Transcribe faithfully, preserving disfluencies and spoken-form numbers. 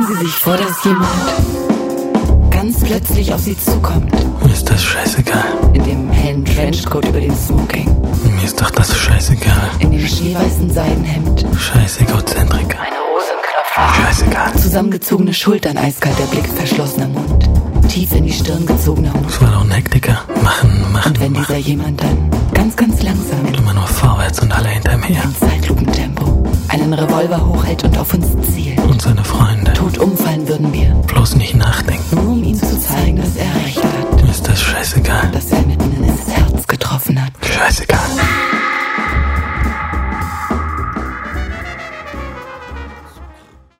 Stellen Sie sich vor, dass jemand ganz plötzlich auf Sie zukommt. Mir ist das scheißegal. In dem hellen Trenchcoat über dem Smoking. Mir ist doch das scheißegal. In dem schneeweißen Seidenhemd. Scheiß Egozentriker. Eine Hose im Knopf. Scheißegal. Zusammengezogene Schultern, eiskalter Blick, verschlossener Mund. Tief in die Stirn gezogener Hut. Das war doch ein Hektiker. Machen, machen, Und wenn machen. dieser jemand dann ganz, ganz langsam Immer nur vorwärts und alle hinter mir. in Zeitlupentempo einen Revolver hochhält und auf uns zielt. Und seine Freunde. Tot umfallen würden wir, Bloß nicht nachdenken. nur um ihm zu zeigen, dass er recht hat. Mir ist das scheißegal. Dass er mitten ins Herz getroffen hat. Scheißegal.